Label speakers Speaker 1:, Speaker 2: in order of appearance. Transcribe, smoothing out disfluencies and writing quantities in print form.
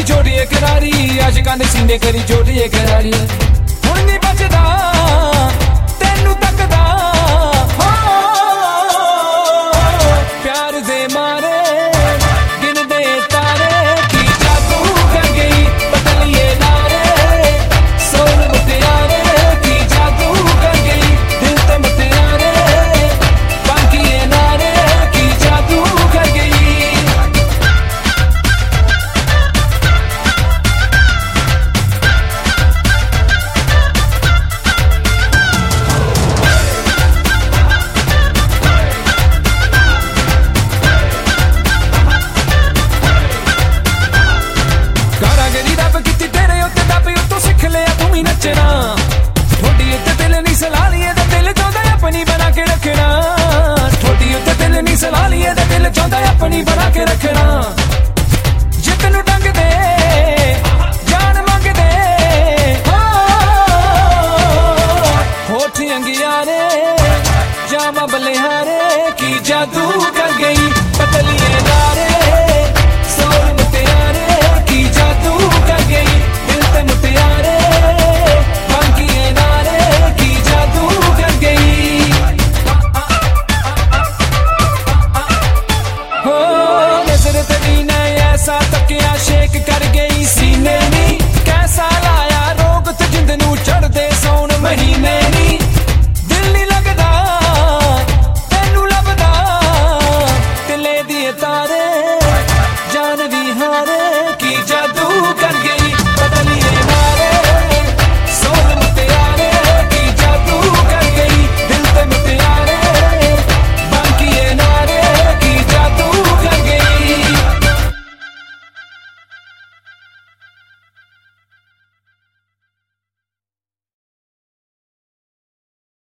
Speaker 1: करी जोड़िए करारी, आशिकां दे सीने करी जोड़िए करारी। हुण नहीं बचदा तेनू तकदा प्यार दे मारे गिनदे तारे, की जादू कर गई बदलिए नारे, सोल मुटियारे की जादू कर गई दिल ते मुटियारे, बाकिए नारे की जादू कर गई। नचना थोड़ी उत्ते दिल नहीं सला लिए ते दिल चाहता अपनी बना के रखना, थोड़ी उत्ते दिल नहीं सला लिए ते दिल चाहता अपनी बना के रखना। जे तेनू डंग दे जान मंग दे होठ अंगियारे जामा बलिहारे, की जादू कर गई बदलिए नारे, सोल मुटियारे की जादू कर गई दिल ते मुटियारे, ऐसा तकिया शेक कर गई सीने में,